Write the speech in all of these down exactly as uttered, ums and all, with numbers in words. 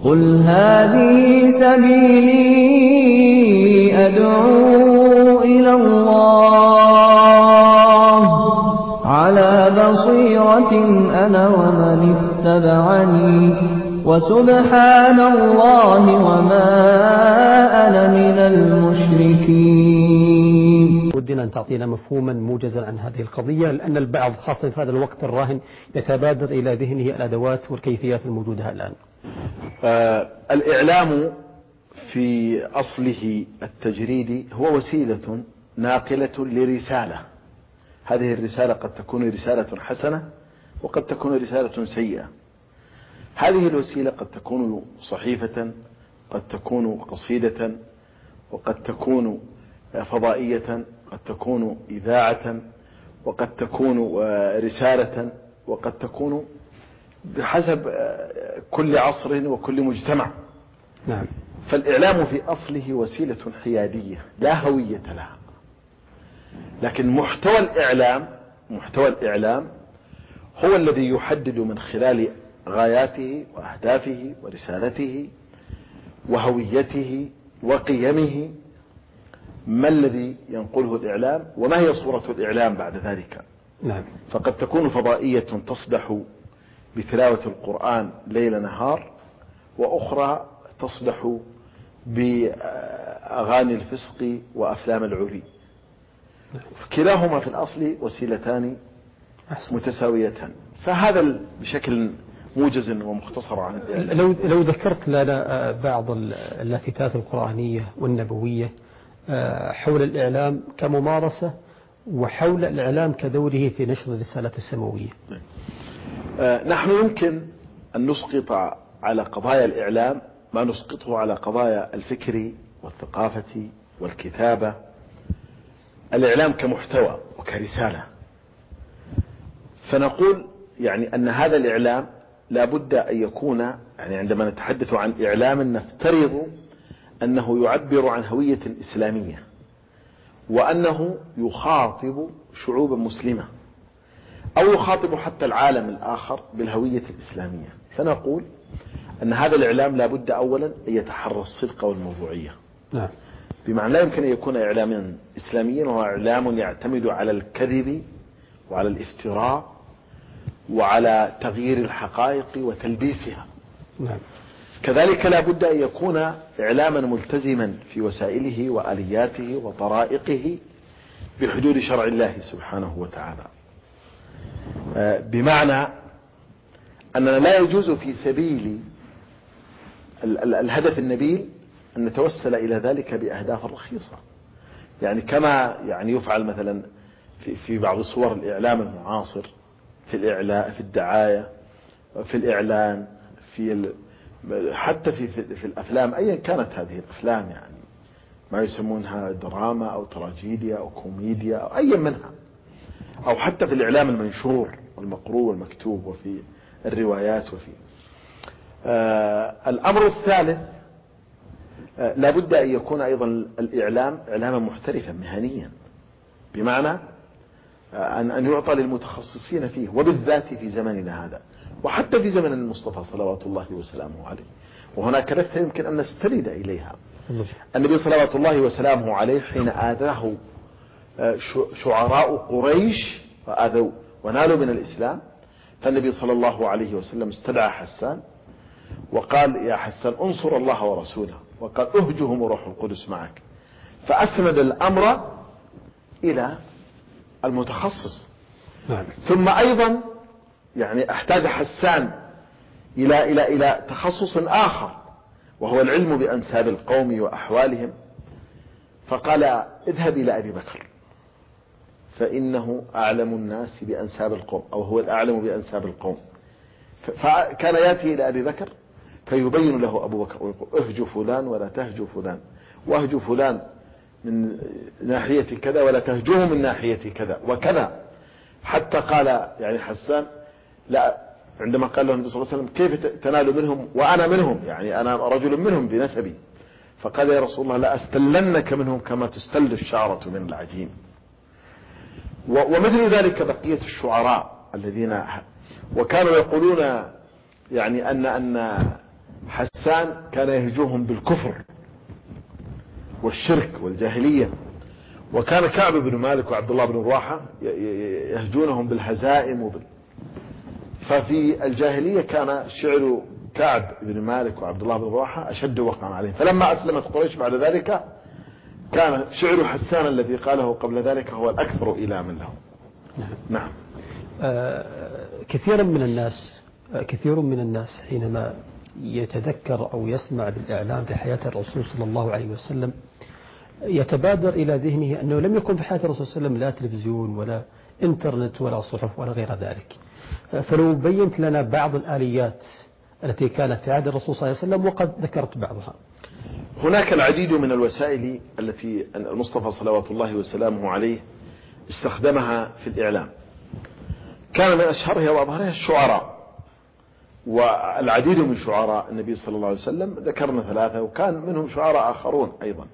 قل هذه سبيلي أدعو إلى الله على بصيرة أنا ومن اتبعني وسبحان الله وما أنا من المشركين. ودنا أن تعطينا مفهوما موجزا عن هذه القضية، لأن البعض خاصة في هذا الوقت الراهن يتبادر إلى ذهنه الأدوات والكيفيات الموجودة الآن. آه الإعلام في أصله التجريدي هو وسيلة ناقلة لرسالة. هذه الرسالة قد تكون رسالة حسنة وقد تكون رسالة سيئة. هذه الوسيلة قد تكون صحيفة، قد تكون قصيدة، وقد تكون فضائية، قد تكون إذاعة، وقد تكون رسالة، وقد تكون بحسب كل عصر وكل مجتمع. نعم. فالإعلام في أصله وسيلة حيادية لا هوية لها، لكن محتوى الإعلام محتوى الإعلام هو الذي يحدد من خلال غاياته وأهدافه ورسالته وهويته وقيمه ما الذي ينقله الإعلام وما هي صورة الإعلام بعد ذلك. نعم. فقد تكون فضائية تصدح بتلاوة القرآن ليل نهار، وأخرى تصدح بأغاني الفسق وأفلام العري. كلاهما في الأصل وسيلتان متساويتان. فهذا بشكل موجز ومختصر عن الإعلام. لو لو ذكرت لنا بعض اللافتات القرآنية والنبوية حول الإعلام كممارسة وحول الإعلام كدوره في نشر الرسالة السماوية. نحن يمكن أن نسقط على قضايا الإعلام ما نسقطه على قضايا الفكر والثقافة والكتابة. الإعلام كمحتوى وكرسالة، فنقول يعني أن هذا الإعلام لا بد أن يكون، يعني عندما نتحدث عن إعلام نفترض أنه يعبر عن هوية إسلامية، وأنه يخاطب شعوبا مسلمة أو يخاطب حتى العالم الآخر بالهوية الإسلامية. فنقول أن هذا الإعلام لا بد أولا أن يتحرى الصدق والموضوعية. نعم. بمعنى لا يمكن أن يكون إعلاما إسلاميا وهو إعلام يعتمد على الكذب وعلى الافتراء وعلى تغيير الحقائق وتلبيسها. نعم. كذلك لا بد أن يكون إعلاما ملتزما في وسائله وآلياته وطرائقه بحدود شرع الله سبحانه وتعالى، بمعنى أننا لا يجوز في سبيل الهدف النبيل أن نتوسل إلى ذلك بأهداف رخيصة، يعني كما يعني يفعل مثلا في في بعض صور الإعلام المعاصر، في الإعلاء، في الدعاية، في الإعلان، في حتى في في الأفلام أيا كانت هذه الأفلام، يعني ما يسمونها دراما أو تراجيديا أو كوميديا أو أي منها، أو حتى في الإعلام المنشور والمقروء والمكتوب وفي الروايات. وفي آه الأمر الثالث آه لا بد أن يكون أيضا الإعلام إعلاما محترفا مهنيا، بمعنى آه أن أن يعطى للمتخصصين فيه، وبالذات في زمننا هذا وحتى في زمن المصطفى صلوات الله وسلامه عليه. وهناك لفتة يمكن أن نستند إليها. النبي صلوات الله وسلامه عليه حين آذاه شعراء قريش وآذوا ونالوا من الإسلام، فالنبي صلى الله عليه وسلم استدعى حسان وقال: يا حسان انصر الله ورسوله، وقال: اهجهم وروح القدس معك. فأسند الأمر إلى المتخصص. نعم. ثم أيضا يعني احتاج حسان إلى إلى إلى تخصص آخر، وهو العلم بأنساب القوم وأحوالهم، فقال: اذهب إلى أبي بكر فإنه أعلم الناس بأنساب القوم، أو هو الأعلم بأنساب القوم. فكان يأتي إلى أبي بكر فيبين له أبو بكر ويقول: اهجو فلان ولا تهجو فلان، واهجو فلان من ناحية كذا ولا تهجوه من ناحية كذا وكذا. حتى قال يعني حسان لا، عندما قال له النبي صلى الله عليه وسلم: كيف تنال منهم وأنا منهم، يعني أنا رجل منهم بنسبي. فقال: يا رسول الله لا أستلنك منهم كما تستل الشعرة من العجين. ومثل ذلك بقية الشعراء الذين وكانوا يقولون يعني أن أن حسان كان يهجوهم بالكفر والشرك والجاهلية، وكان كعب بن مالك وعبد الله بن رواحة يهجونهم بالهزائم وبال... ففي الجاهلية كان شعر كعب بن مالك وعبد الله بن رواحة أشد وقعا عليه، فلما أسلمت قريش بعد ذلك كان شعر حسان الذي قاله قبل ذلك هو الأكثر إيلاما له. نعم. آه كثيرا من الناس آه كثير من الناس حينما يتذكر أو يسمع بالإعلام في حياة الرسول صلى الله عليه وسلم يتبادر إلى ذهنه أنه لم يكن في حياة الرسول صلى الله عليه وسلم لا تلفزيون ولا إنترنت ولا صحف ولا غير ذلك، فلو بينت لنا بعض الآليات التي كانت في عهد الرسول صلى الله عليه وسلم وقد ذكرت بعضها. هناك العديد من الوسائل التي المصطفى صلوات الله وسلامه عليه استخدمها في الإعلام، كان من أشهرها وأظهرها الشعراء، والعديد من شعراء النبي صلى الله عليه وسلم ذكرنا ثلاثة وكان منهم شعراء آخرون أيضا.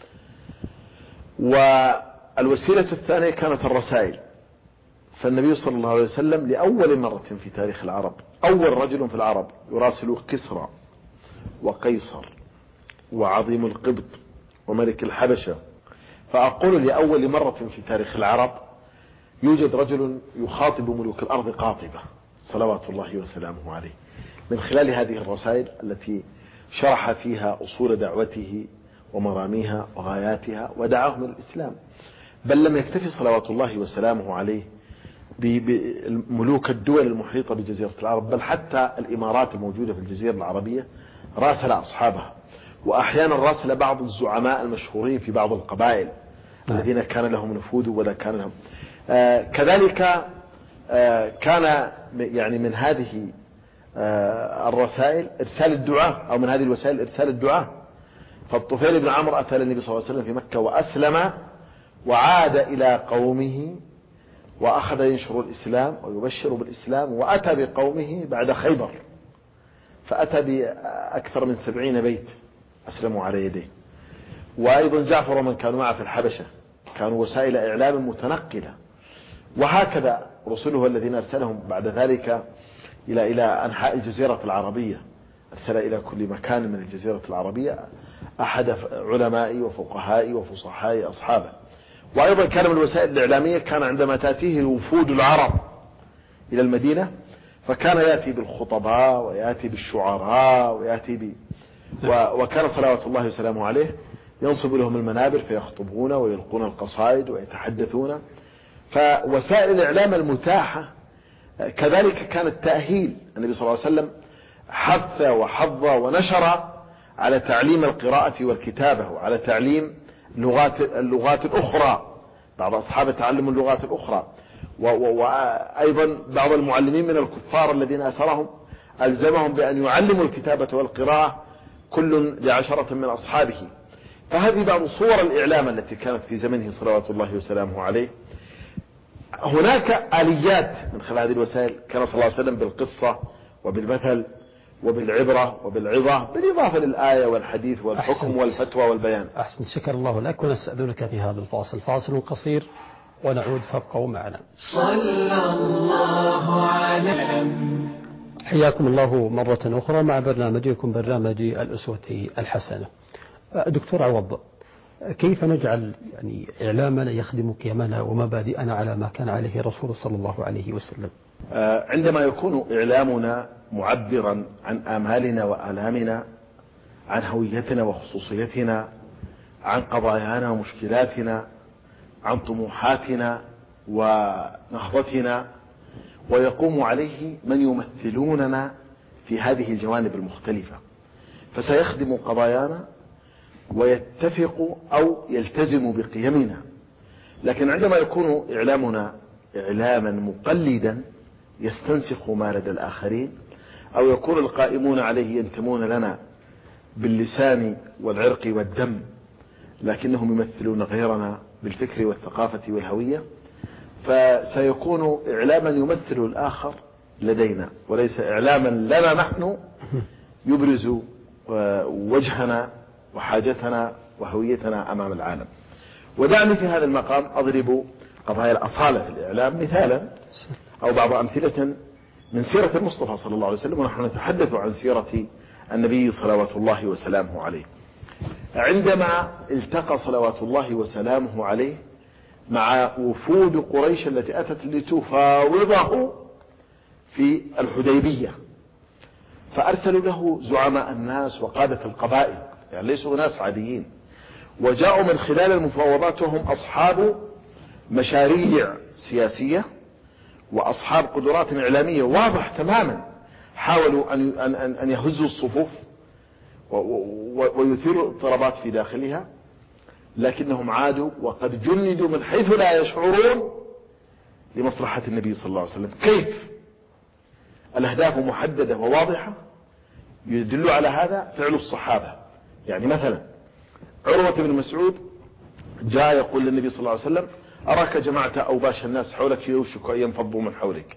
والوسيلة الثانية كانت الرسائل، فالنبي صلى الله عليه وسلم لأول مرة في تاريخ العرب أول رجل في العرب يراسل كسرى وقيصر وعظيم القبط وملك الحبشة، فأقول لأول مرة في تاريخ العرب يوجد رجل يخاطب ملوك الأرض قاطبة صلوات الله وسلامه عليه، من خلال هذه الرسائل التي شرح فيها أصول دعوته ومراميها وغاياتها ودعاهم الإسلام. بل لم يكتفي صلوات الله وسلامه عليه بملوك الدول المحيطة بجزيرة العرب، بل حتى الإمارات الموجودة في الجزيرة العربية راسل أصحابها، وأحيانا راسل بعض الزعماء المشهورين في بعض القبائل الذين كان لهم نفوذ ولا كان لهم آه كذلك آه كان يعني من هذه آه الرسائل إرسال الدعاء، أو من هذه الوسائل إرسال الدعاء. فالطفيل بن عمرو أتى للنبي صلى الله عليه وسلم في مكة وأسلم وعاد إلى قومه وأخذ ينشر الإسلام ويبشر بالإسلام، وأتى بقومه بعد خيبر فأتى بأكثر من سبعين بيت أسلموا على يديه. وأيضا جعفر ومن كانوا معه في الحبشة كانوا وسائل إعلام متنقلة، وهكذا رسله الذين أرسلهم بعد ذلك إلى إلى أنحاء الجزيرة العربية، أرسل إلى كل مكان من الجزيرة العربية أحد علمائي وفقهائي وفصحائي أصحابه. وأيضا كان من الوسائل الإعلامية كان عندما تأتيه وفود العرب إلى المدينة فكان يأتي بالخطباء ويأتي بالشعراء ويأتي ب... و... وكان صلوات الله وسلامه عليه ينصب لهم المنابر فيخطبون ويلقون القصائد ويتحدثون. فوسائل الإعلام المتاحة كذلك كانت تأهيل. النبي صلى الله عليه وسلم حث وحض ونشر على تعليم القراءة والكتابة وعلى تعليم اللغات اللغات الأخرى، بعض أصحابه تعلموا اللغات الأخرى، وأيضا بعض المعلمين من الكفار الذين أسرهم ألزمهم بأن يعلموا الكتابة والقراءة كل لعشرة من أصحابه. فهذه بعض صور الإعلام التي كانت في زمنه صلوات الله وسلامه عليه. هناك آليات من خلال هذه الوسائل، كان صلى الله عليه وسلم بالقصة وبالمثل وبالعبرة وبالعظة، بالإضافة للآية والحديث والحكم أحسنت. والفتوى والبيان. أحسن، شكر الله لك. ونسألك في هذا الفاصل فاصل قصير ونعود فابقوا معنا. صلى الله عليه. حياكم الله مرة أخرى مع برنامجكم برنامج الأسوة الحسنة. دكتور عوض، كيف نجعل يعني إعلامنا يخدم قيمنا ومبادئنا على ما كان عليه الرسول صلى الله عليه وسلم؟ عندما يكون إعلامنا معبرا عن آمالنا وآلامنا، عن هويتنا وخصوصيتنا، عن قضايانا ومشكلاتنا، عن طموحاتنا ونهضتنا، ويقوم عليه من يمثلوننا في هذه الجوانب المختلفة، فسيخدم قضايانا ويتفق أو يلتزم بقيمنا. لكن عندما يكون إعلامنا إعلاما مقلدا يستنسخ ما لدى الآخرين، أو يكون القائمون عليه ينتمون لنا باللسان والعرق والدم لكنهم يمثلون غيرنا بالفكر والثقافة والهوية، فسيكون إعلاما يمثل الآخر لدينا وليس إعلاما لنا نحن يبرز وجهنا وحاجتنا وهويتنا أمام العالم. ودعني في هذا المقام أضرب قضايا الأصالة في الإعلام مثالا أو بعض أمثلة من سيرة المصطفى صلى الله عليه وسلم، ونحن نتحدث عن سيرة النبي صلوات الله وسلامه عليه. عندما التقى صلوات الله وسلامه عليه مع وفود قريش التي أتت لتفاوضه في الحديبية، فأرسلوا له زعماء الناس وقادة القبائل، يعني ليسوا ناس عاديين، وجاءوا من خلال المفاوضات وهم أصحاب مشاريع سياسية وأصحاب قدرات إعلامية واضح تماما. حاولوا أن أن يهزوا الصفوف ويثيروا اضطرابات في داخلها، لكنهم عادوا وقد جندوا من حيث لا يشعرون لمصلحة النبي صلى الله عليه وسلم. كيف؟ الأهداف محددة وواضحة. يدل على هذا فعل الصحابة. يعني مثلا عروة بن مسعود جاء يقول للنبي صلى الله عليه وسلم: أراك جمعت أوباش الناس حولك يوشك أن ينفضوا من حولك.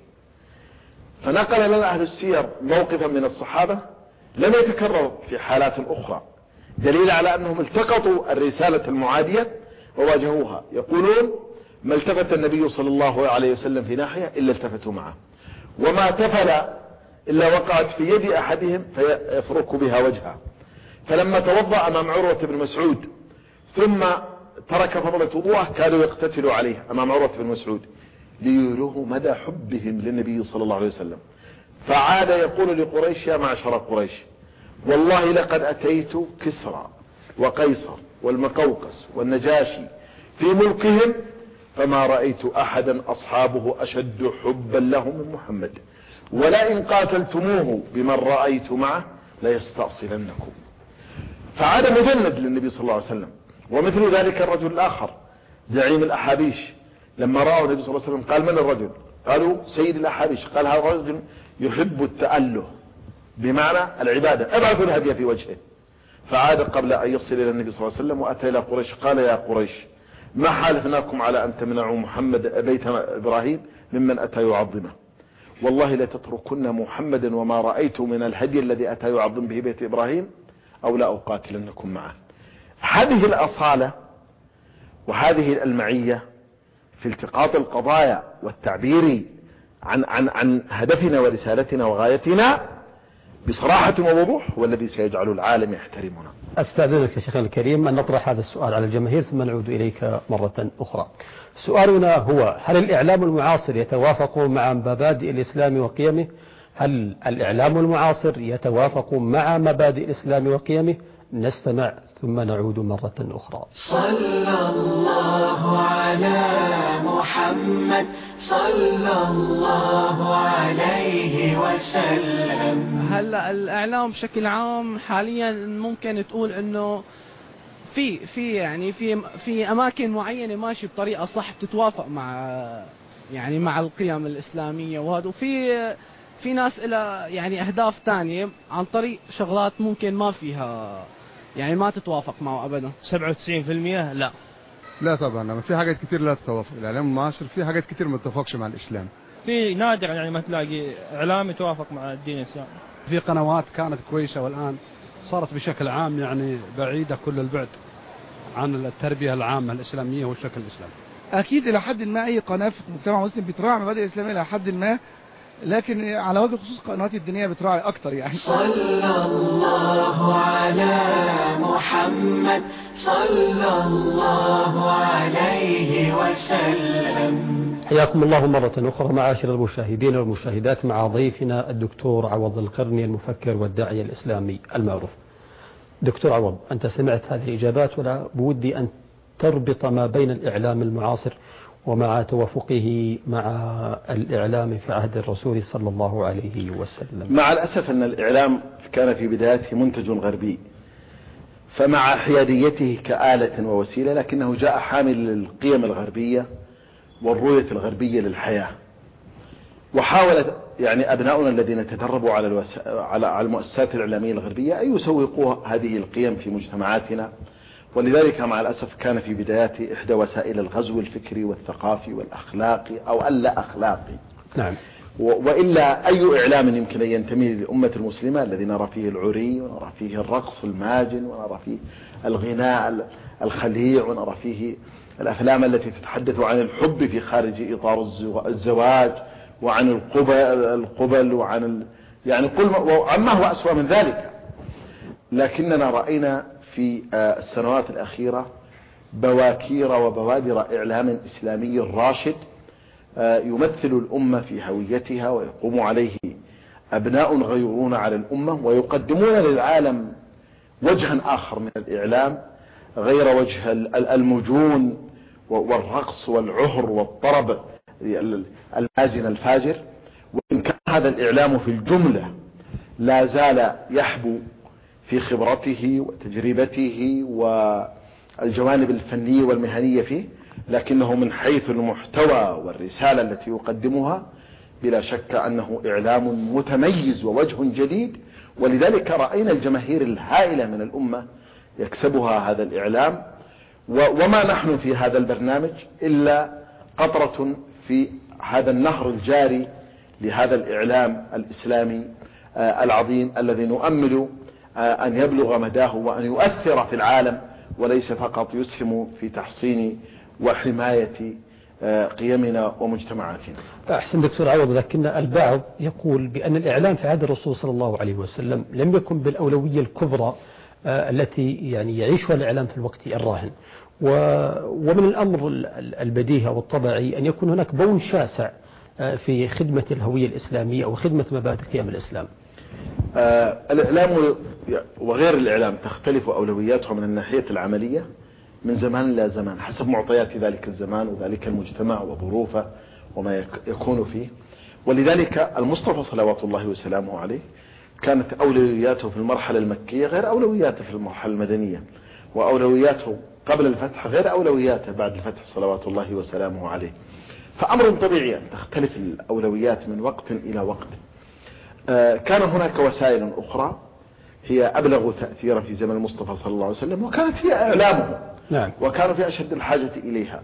فنقل لنا أهل السير موقفا من الصحابة لم يتكرر في حالات أخرى، دليل على أنهم التقطوا الرسالة المعادية وواجهوها. يقولون: ما التفت النبي صلى الله عليه وسلم في ناحية إلا التفتوا معه، وما تفل إلا وقعت في يد أحدهم فيفرك بها وجهه. فلما توضأ أمام عروة بن مسعود ثم ترك فضلة وضوءه كانوا يقتتلوا عليه أمام عروة بن مسعود ليروه مدى حبهم للنبي صلى الله عليه وسلم. فعاد يقول لقريش: يا معشر قريش، والله لقد أتيت كسرى وقيصر والمقوقس والنجاشي في ملكهم فما رأيت أحدا أصحابه أشد حبا له من محمد، ولئن قاتلتموه بمن رأيت معه ليستأصلنكم. فعاد مجند للنبي صلى الله عليه وسلم. ومثل ذلك الرجل الآخر زعيم الأحابيش، لما رأوا النبي صلى الله عليه وسلم قال: من الرجل؟ قالوا: سيد الأحابيش. قال: هذا الرجل يحب التأله بمعنى العبادة، ابعثوا الهدي في وجهه. فعاد قبل أن يصل إلى النبي صلى الله عليه وسلم وأتى إلى قريش قال: يا قريش، ما حالفناكم على أن تمنعوا محمد بيت إبراهيم ممن أتى يعظمه، والله لا تتركن محمدا وما رأيت من الهدي الذي أتى يعظم به بيت إبراهيم أو لا أقاتلنكم معه. هذه الأصالة وهذه المعية في التقاط القضايا والتعبير عن عن عن هدفنا ورسالتنا وغايتنا بصراحة ووضوح هو الذي سيجعل العالم يحترمنا. أستاذنك يا شيخنا الكريم أن نطرح هذا السؤال على الجماهير ثم نعود إليك مرة أخرى. سؤالنا هو: هل الإعلام المعاصر يتوافق مع مبادئ الإسلام وقيمه؟ هل الإعلام المعاصر يتوافق مع مبادئ الإسلام وقيمه؟ نستمع ثم نعود مرة أخرى. صلى الله على محمد صلى الله عليه وسلم. هلا الإعلام بشكل عام حاليا ممكن تقول إنه في في يعني في في أماكن معينة ماشي بطريقة صح بتتوافق مع يعني مع القيم الإسلامية وهذا، وفي في ناس إلى يعني أهداف تانية عن طريق شغلات ممكن ما فيها يعني ما تتوافق معه أبدا. سبعة وتسعين بالمئة لا لا طبعا، في حاجات كتير لا تتوافق. الإعلام المعاصر في حاجات كتير ما تتوافقش مع الإسلام. في نادر يعني ما تلاقي إعلام يتوافق مع الدين الإسلامي. في قنوات كانت كويسة والآن صارت بشكل عام يعني بعيدة كل البعد عن التربية العامة الإسلامية والشكل الإسلامي. أكيد إلى حد ما أي قناة في المجتمع المسلم بتراعي مبادئ الإسلامية إلى حد ما، لكن على وجه الخصوص قنوات الدينية بتراعي أكتر يعني. صلى الله على محمد صلى الله عليه وسلم. حياكم الله مرة أخرى معاشر المشاهدين والمشاهدات مع ضيفنا الدكتور عوض القرني المفكر والداعية الإسلامي المعروف. دكتور عوض، أنت سمعت هذه الإجابات، ولا بودي أن تربط ما بين الإعلام المعاصر ومع توافقه مع الإعلام في عهد الرسول صلى الله عليه وسلم. مع الأسف أن الإعلام كان في بدايته منتج غربي، فمع حياديته كآلة ووسيلة لكنه جاء حامل للقيم الغربية والرؤية الغربية للحياة. وحاول يعني أبناؤنا الذين تدربوا على الوس... على المؤسسات الإعلامية الغربية أن يسوقوا هذه القيم في مجتمعاتنا، ولذلك مع الأسف كان في بدايات إحدى وسائل الغزو الفكري والثقافي والأخلاقي أو اللا أخلاقي. نعم. وإلا أي إعلام يمكن أن ينتمي للأمة المسلمة الذي نرى فيه العري ونرى فيه الرقص الماجن ونرى فيه الغناء الخليع ونرى فيه الأفلام التي تتحدث عن الحب في خارج إطار الزواج وعن القبل, القبل وعن ال... يعني كل ما... وعما هو أسوأ من ذلك. لكننا رأينا في السنوات الأخيرة بواكير وبوادر إعلام إسلامي راشد يمثل الأمة في هويتها، ويقوم عليه أبناء غيرون على الأمة، ويقدمون للعالم وجها آخر من الإعلام غير وجه المجون والرقص والعهر والطرب الهاجن الفاجر. وإن كان هذا الإعلام في الجملة لا زال يحبو في خبرته وتجربته والجوانب الفنية والمهنية فيه، لكنه من حيث المحتوى والرسالة التي يقدمها بلا شك أنه إعلام متميز ووجه جديد. ولذلك رأينا الجماهير الهائلة من الأمة يكسبها هذا الإعلام، وما نحن في هذا البرنامج إلا قطرة في هذا النهر الجاري لهذا الإعلام الإسلامي العظيم الذي نؤمل أن يبلغ مداه وأن يؤثر في العالم، وليس فقط يسهم في تحصين وحماية قيمنا ومجتمعاتنا. أحسن دكتور عوض، لكن البعض يقول بأن الإعلام في عهد الرسول صلى الله عليه وسلم لم يكن بالأولوية الكبرى التي يعني يعيشها الإعلام في الوقت الراهن، ومن الأمر البديهي والطبيعي أن يكون هناك بون شاسع في خدمة الهوية الإسلامية أو خدمة مبادئ قيم الإسلام. آه الإعلام وغير الإعلام تختلف أولوياتها من الناحية العملية من زمان إلى زمان حسب معطيات ذلك الزمان وذلك المجتمع وظروفه وما يكون فيه. ولذلك المصطفى صلوات الله وسلامه عليه كانت أولوياته في المرحلة المكية غير أولوياته في المرحلة المدنية، وأولوياته قبل الفتح غير أولوياته بعد الفتح صلوات الله وسلامه عليه. فأمر طبيعي أن تختلف الأولويات من وقت إلى وقت. كان هناك وسائل أخرى هي أبلغ تأثيرا في زمن المصطفى صلى الله عليه وسلم، وكانت هي إعلامه. نعم. وكانوا في أشد الحاجة إليها.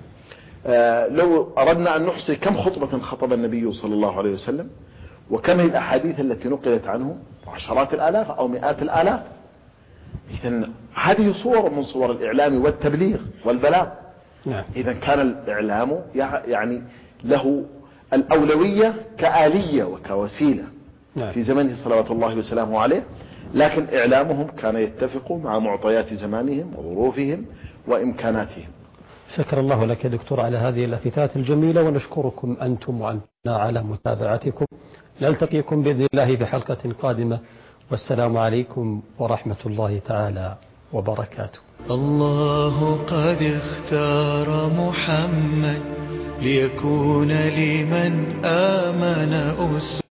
لو أردنا أن نحصي كم خطبة خطب النبي صلى الله عليه وسلم وكم الأحاديث التي نقلت عنه، عشرات الآلاف أو مئات الآلاف. إذن هذه صور من صور الإعلام والتبليغ والبلاغ. نعم. إذن كان الإعلام يعني له الأولوية كآلية وكوسيلة. نعم. في زمنه صلوات الله وسلامه عليه، لكن إعلامهم كان يتفق مع معطيات زمانهم وظروفهم وإمكاناتهم. شكر الله لك يا دكتور على هذه اللافتات الجميلة، ونشكركم أنتم وأنتنا على متابعتكم. نلتقيكم بإذن الله بحلقة قادمة، والسلام عليكم ورحمة الله تعالى وبركاته. الله قد اختار محمد ليكون لمن آمن أسوة.